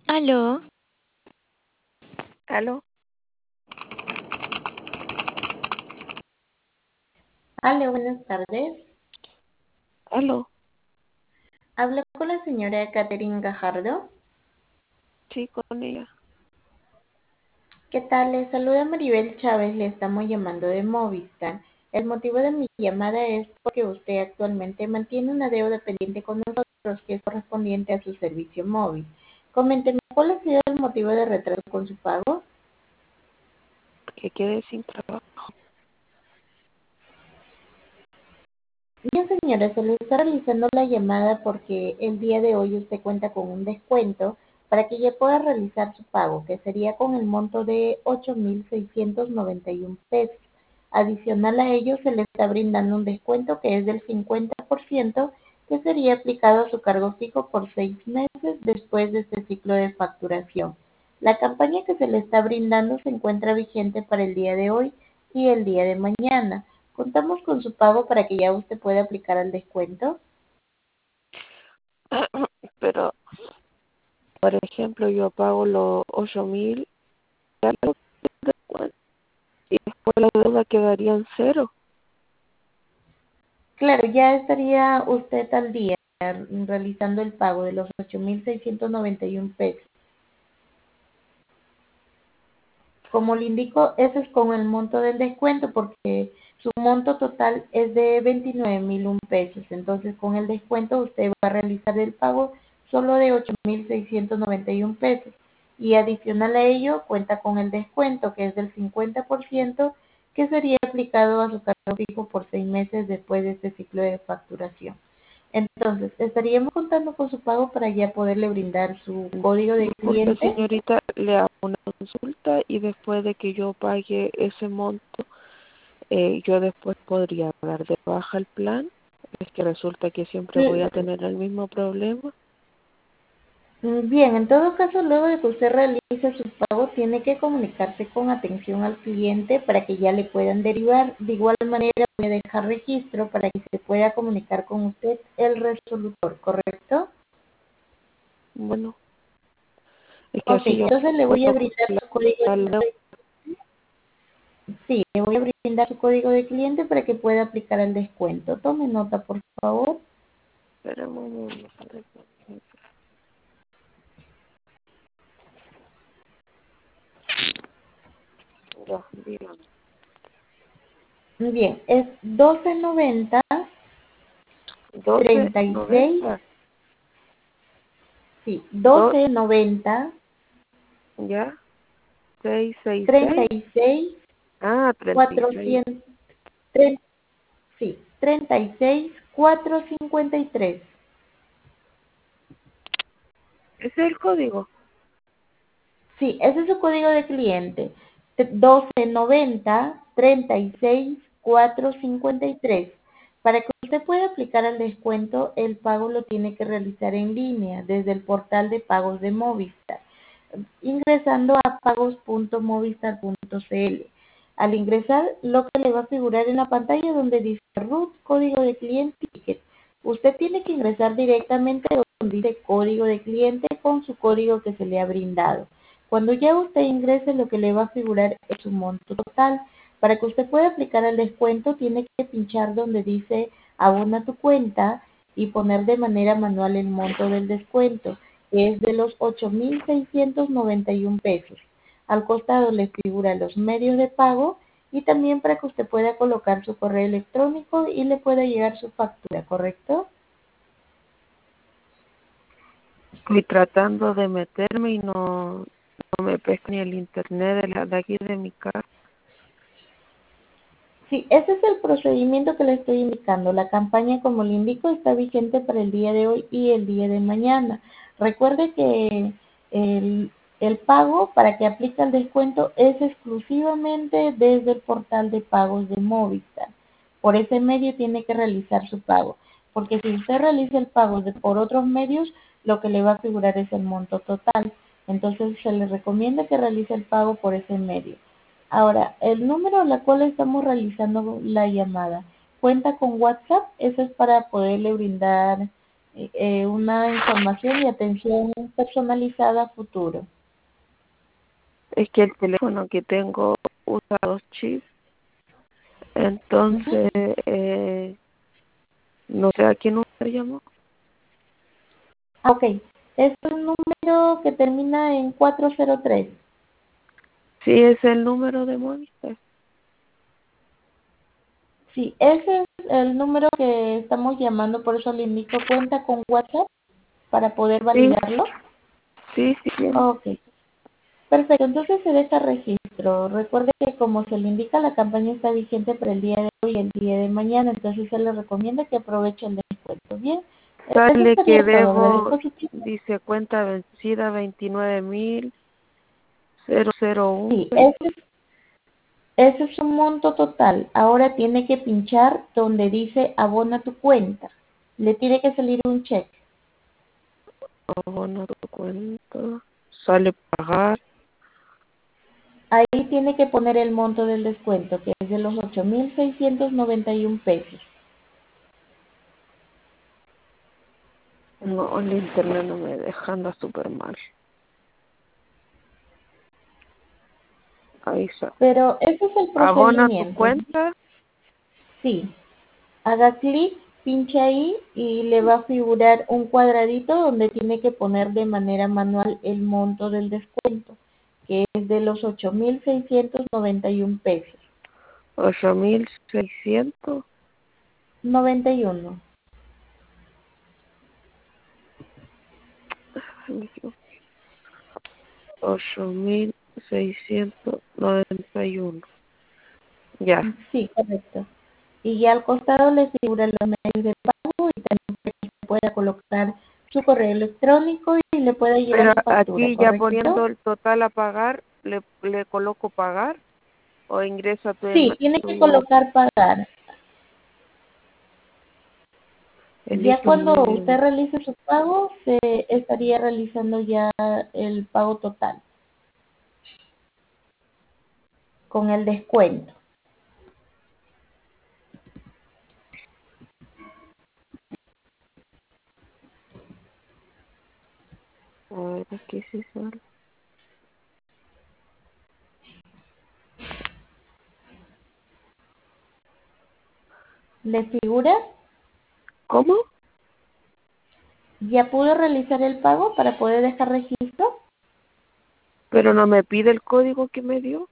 Aló, ¿Aló? Hola, buenas tardes. ¿Aló? Hablo con la señora Catherine Gajardo. Sí, con ella. ¿Qué tal? Le saluda Maribel Chávez, le estamos llamando de Movistar. El motivo de mi llamada es porque usted actualmente mantiene una deuda pendiente con nosotros que es correspondiente a su servicio móvil. Coménteme, ¿cuál ha sido el motivo de retraso con su pago? Que quedé sin trabajo. Bien, señora, se le está realizando la llamada porque el día de hoy usted cuenta con un descuento para que ya pueda realizar su pago, que sería con el monto de 8.691 pesos. Adicional a ello, se le está brindando un descuento que es del 50%, que sería aplicado a su cargo fijo por 6 meses después de este ciclo de facturación. La campaña que se le está brindando se encuentra vigente para el día de hoy y el día de mañana. Contamos con su pago para que ya usted pueda aplicar el descuento. Pero, por ejemplo, yo pago los 8.000 y algo de descuento, y después la deuda quedaría en cero. Claro, ya estaría usted al día realizando el pago de los 8.691 pesos. Como le indico, ese es con el monto del descuento porque su monto total es de 29.001 pesos. Entonces, con el descuento usted va a realizar el pago solo de 8.691 pesos. Y adicional a ello, cuenta con el descuento que es del 50%, que sería aplicado a su cargo fijo por 6 meses después de este ciclo de facturación. Entonces, estaríamos contando con su pago para ya poderle brindar su código de Disculpe, cliente. señorita, le hago una consulta y después de que yo pague ese monto, yo después podría dar de baja el plan. Es que resulta que siempre voy a tener el mismo problema. Bien, en todo caso, luego de que usted realice su pago, tiene que comunicarse con atención al cliente para que ya le puedan derivar. De igual manera, voy a dejar registro para que se pueda comunicar con usted el resolutor, ¿correcto? Bueno, es que Ok, así yo entonces le voy a puedo brindar su código completar la deuda. de... Sí, le voy a brindar su código de cliente para que pueda aplicar el descuento. Tome nota, por favor. Espérame un momento. Ya, dígame. Bien, es 1290 doce 36, noventa sí, dos 1290 ya, 666. 36 Ah, 36. 400, sí, 36 453. Ese es el código. Sí, ese es su código de cliente. 1290 36 453. Para que usted pueda aplicar el descuento, el pago lo tiene que realizar en línea desde el portal de pagos de Movistar, ingresando a pagos.movistar.cl. Al ingresar, lo que le va a figurar en la pantalla donde dice root, código de cliente y ticket. Usted tiene que ingresar directamente donde dice código de cliente con su código que se le ha brindado. Cuando ya usted ingrese, lo que le va a figurar es su monto total. Para que usted pueda aplicar el descuento, tiene que pinchar donde dice abona tu cuenta y poner de manera manual el monto del descuento, que es de los 8.691 pesos. Al costado le figura los medios de pago y también para que usted pueda colocar su correo electrónico y le pueda llegar su factura, ¿correcto? Estoy tratando de meterme y no me pesca ni el internet de aquí de mi casa. Sí, ese es el procedimiento que le estoy indicando. La campaña, como le indico, está vigente para el día de hoy y el día de mañana. Recuerde que el, el pago para que aplique el descuento es exclusivamente desde el portal de pagos de Movistar. Por ese medio tiene que realizar su pago, porque si usted realiza el pago por otros medios, lo que le va a figurar es el monto total. Entonces se le recomienda que realice el pago por ese medio. Ahora, el número al cual estamos realizando la llamada cuenta con WhatsApp. Eso es para poderle brindar una información y atención personalizada a futuro. Es que el teléfono que tengo usa 2 chips, Ujú. entonces no sé a qué número llamó. Ok, es un número que termina en 403. Sí, es el número de Movistar. Sí, ese es el número que estamos llamando, por eso le indico cuenta con WhatsApp para poder Sí, validarlo. sí, sí, tiene. Ok, perfecto, entonces se deja registro. Recuerde que como se le indica, la campaña está vigente para el día de hoy y el día de mañana, entonces se le recomienda que aproveche el descuento. Bien, eso Sale que sería todo. debo, Agradezco su tiempo. dice cuenta vencida 29.001 Sí, pesos. ese es un monto total. Ahora tiene que pinchar donde dice abona tu cuenta. Le tiene que salir un cheque. Abono tu cuenta. Sale pagar. Ahí tiene que poner el monto del descuento, que es de los 8.691 pesos. No, el internet no me deja, anda súper mal. Ahí está. Pero ese es el Abona tu procedimiento. cuenta. Sí, haga clic, pinche ahí y le va a figurar un cuadradito donde tiene que poner de manera manual el monto del descuento, que es de los 8.691 pesos. 8.600. 91. 8.691. Ya. Sí, correcto. Y ya al costado le figuran los medios de pago y también se puede colocar su correo electrónico y le puede llegar Pero su factura, aquí ya ¿correcto? poniendo el total a pagar, le coloco pagar o ingresa Sí, tiene que tu colocar pagar. Ya elige un cuando medio. usted realice su pago, se estaría realizando ya el pago total con el descuento. A ver, aquí sí sale. ¿Le figura? ¿Cómo? ¿Ya pudo realizar el pago para poder dejar registro? Pero no me pide el código que me dio.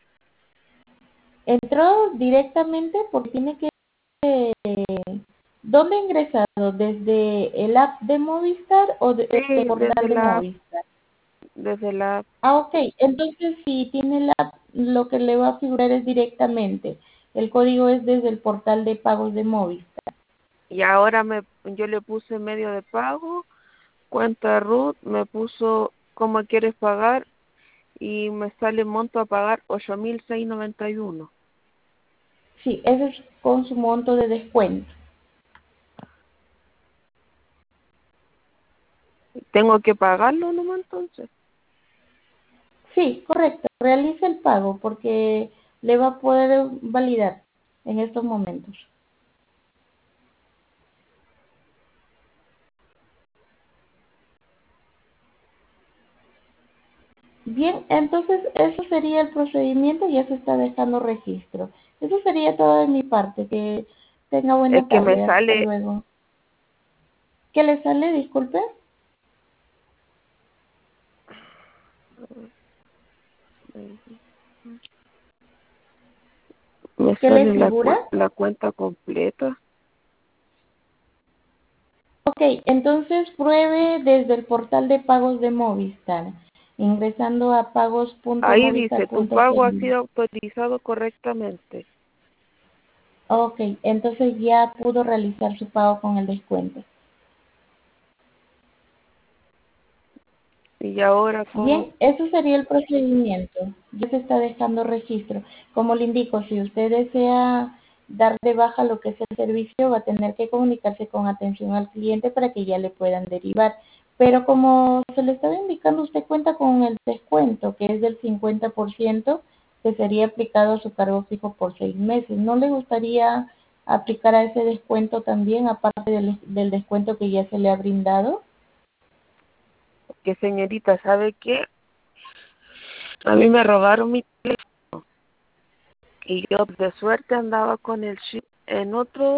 Entró directamente porque tiene que... ¿Dónde ha ingresado? ¿Desde el app de Movistar o Sí, desde el portal desde de la, Movistar? desde la, Ah, ok. Entonces, si tiene la app, lo que le va a figurar es directamente. El código es desde el portal de pagos de Movistar. y ahora yo le puse medio de pago, cuenta Ruth, me puso cómo quieres pagar y me sale monto a pagar 8.691. Sí, ese es con su monto de descuento. ¿Tengo que pagarlo nomás entonces? Sí, correcto. Realice el pago porque le va a poder validar en estos momentos. Bien, entonces eso sería el procedimiento, ya se está dejando registro. Eso sería todo de mi parte. Que tenga Es buena que me tarde. Hasta sale, luego. ¿Qué le sale? Disculpe. me ¿Qué le sale figura? la cuenta completa. Ok, entonces pruebe desde el portal de pagos de Movistar, ingresando a Ahí dice, tu pago ha pagos.movistar.cl. sido autorizado correctamente. Ok, entonces ya pudo realizar su pago con el descuento. Y ahora, ¿cómo? Bien, eso sería el procedimiento. Ya se está dejando registro. Como le indico, si usted desea dar de baja lo que es el servicio, va a tener que comunicarse con atención al cliente para que ya le puedan derivar. Pero como se le estaba indicando, usted cuenta con el descuento, que es del 50%, que sería aplicado a su cargo fijo por 6 meses. ¿No le gustaría aplicará ese descuento también, aparte del descuento que ya se le ha brindado. Que señorita, ¿sabe qué? A mí me robaron mi teléfono y yo de suerte andaba con el chip en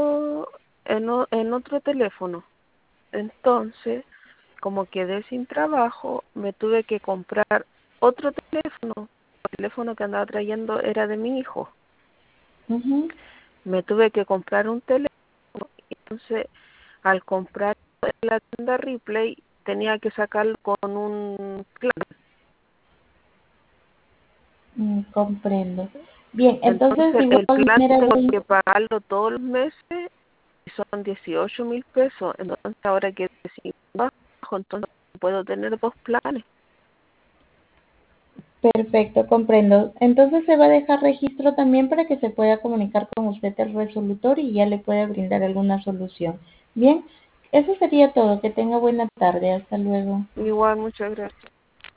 otro teléfono. Entonces, como quedé sin trabajo, me tuve que comprar otro teléfono. El teléfono que andaba trayendo era de mi hijo. Ujú. Me tuve que comprar un teléfono. Entonces, al comprar en la tienda Ripley, tenía que sacarlo con un plan. Comprendo. Bien, entonces de Entonces, el igual plan manera tengo voy. que pagarlo todos los meses y son 18.000 pesos. Entonces, ahora que si bajo, entonces puedo tener dos planes. Perfecto, comprendo. Entonces se va a dejar registro también para que se pueda comunicar con usted el resolutor y ya le pueda brindar alguna solución. Bien, eso sería todo. Que tenga buena tarde. Hasta luego. Igual, muchas gracias.